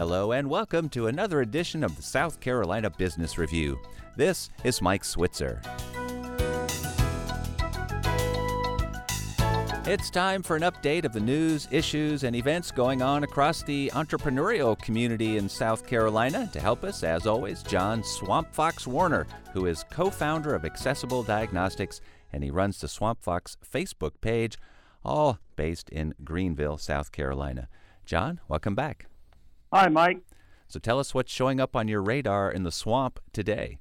Hello and welcome to another edition of the South Carolina Business Review. This is Mike Switzer. It's time for an update of the news, issues, and events going on across the entrepreneurial community in South Carolina. To help us, as always, John Swamp Fox Warner, who is co-founder of Accessible Diagnostics, and he runs the Swamp Fox Facebook page, all based in Greenville, South Carolina. John, welcome back. Hi, Mike. So tell us what's showing up on your radar in the swamp today.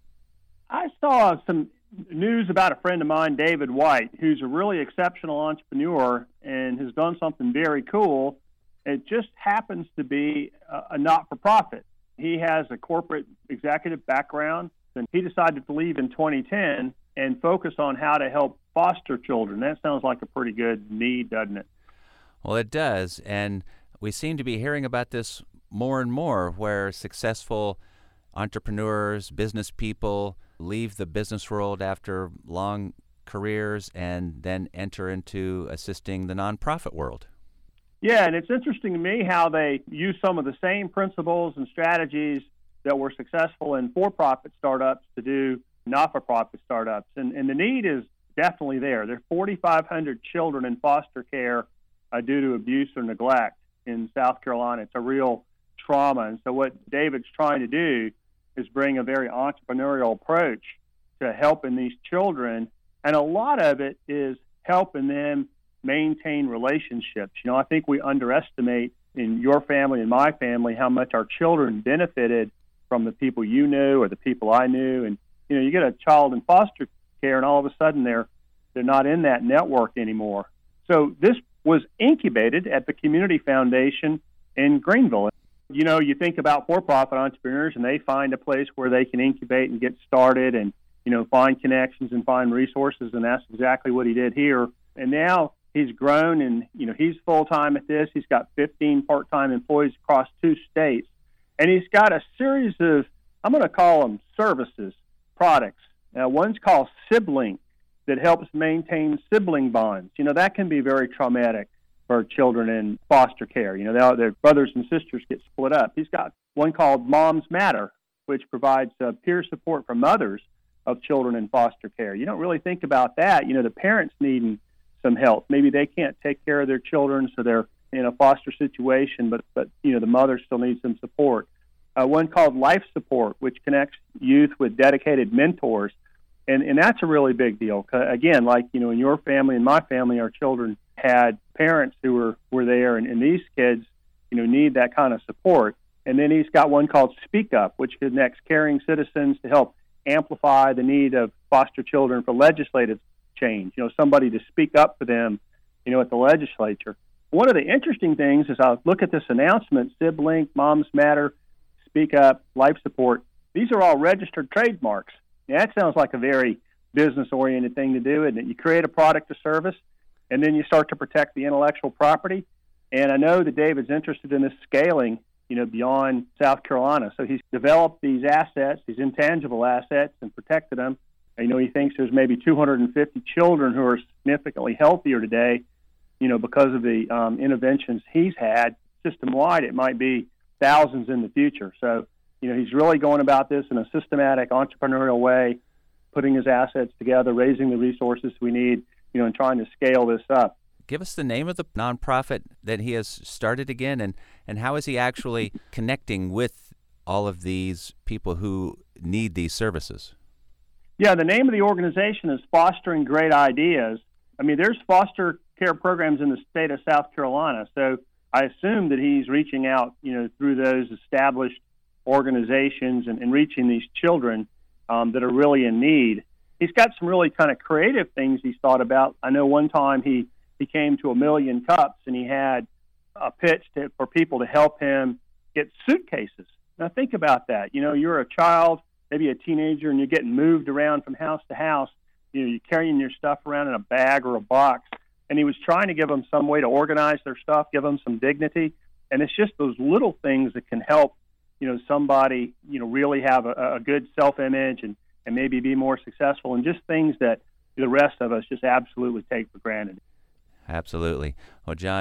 I saw some news about a friend of mine, David White, who's a really exceptional entrepreneur and has done something very cool. It just happens to be a not-for-profit. He has a corporate executive background, and he decided to leave in 2010 and focus on how to help foster children. That sounds like a pretty good need, doesn't it? Well, it does, and we seem to be hearing about this more and more, where successful entrepreneurs, business people leave the business world after long careers and then enter into assisting the nonprofit world. Yeah, and it's interesting to me how they use some of the same principles and strategies that were successful in for-profit startups to do not-for-profit startups. And the need is definitely there. There are 4,500 children in foster care due to abuse or neglect in South Carolina. It's a real trauma. And so what David's trying to do is bring a very entrepreneurial approach to helping these children. And a lot of it is helping them maintain relationships. You know, I think we underestimate in your family and my family how much our children benefited from the people you knew or the people I knew. And, you know, you get a child in foster care and all of a sudden they're not in that network anymore. So this was incubated at the Community Foundation in Greenville. You know, you think about for-profit entrepreneurs and they find a place where they can incubate and get started and, you know, find connections and find resources, and that's exactly what he did here. And now he's grown and, you know, he's full-time at this. He's got 15 part-time employees across 2 states. And he's got a series of, I'm going to call them services, products. One's called Sibling, that helps maintain sibling bonds. You know, that can be very traumatic for children in foster care. You know, their brothers and sisters get split up. He's got one called Moms Matter, which provides peer support for mothers of children in foster care. You don't really think about that. You know, the parents needing some help. Maybe they can't take care of their children, so they're in a foster situation, but you know, the mother still needs some support. One called Life Support, which connects youth with dedicated mentors. And that's a really big deal. Again, like, you know, in your family and my family, our children had parents who were there, and these kids, you know, need that kind of support. And then he's got one called Speak Up, which connects caring citizens to help amplify the need of foster children for legislative change. You know, somebody to speak up for them, you know, at the legislature. One of the interesting things is I look at this announcement, Sibling, Moms Matter, Speak Up, Life Support. These are all registered trademarks. Yeah, that sounds like a very business-oriented thing to do, isn't it? You create a product or service, and then you start to protect the intellectual property. And I know that David's interested in this scaling, you know, beyond South Carolina. So he's developed these assets, these intangible assets, and protected them. You know, he thinks there's maybe 250 children who are significantly healthier today, you know, because of the interventions he's had. System-wide, it might be thousands in the future. So, you know, he's really going about this in a systematic, entrepreneurial way, putting his assets together, raising the resources we need, you know, and trying to scale this up. Give us the name of the nonprofit that he has started again, and how is he actually connecting with all of these people who need these services? Yeah, the name of the organization is Fostering Great Ideas. I mean, there's foster care programs in the state of South Carolina, so I assume that he's reaching out, you know, through those established organizations and reaching these children that are really in need. He's got some really kind of creative things he's thought about. I know one time he came to A Million Cups and he had a pitch for people to help him get suitcases. Now think about that. You know, you're a child, maybe a teenager, and you're getting moved around from house to house. You know, you're carrying your stuff around in a bag or a box. And he was trying to give them some way to organize their stuff, give them some dignity. And it's just those little things that can help, you know, somebody, you know, really have a good self-image and maybe be more successful, and just things that the rest of us just absolutely take for granted. Absolutely. Well, John,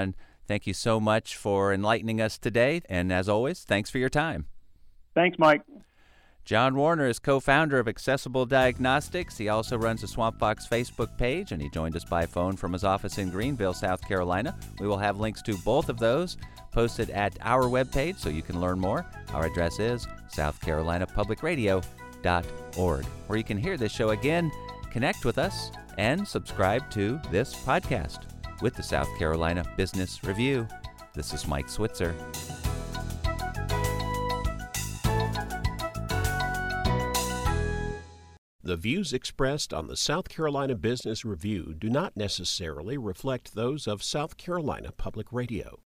Thank you so much for enlightening us today. And as always, thanks for your time. Thanks, Mike. John Warner is co-founder of Accessible Diagnostics. He also runs the Swamp Fox Facebook page, and he joined us by phone from his office in Greenville, South Carolina. We will have links to both of those posted at our webpage so you can learn more. Our address is southcarolinapublicradio.org, where you can hear this show again, connect with us, and subscribe to this podcast. With the South Carolina Business Review, this is Mike Switzer. The views expressed on the South Carolina Business Review do not necessarily reflect those of South Carolina Public Radio.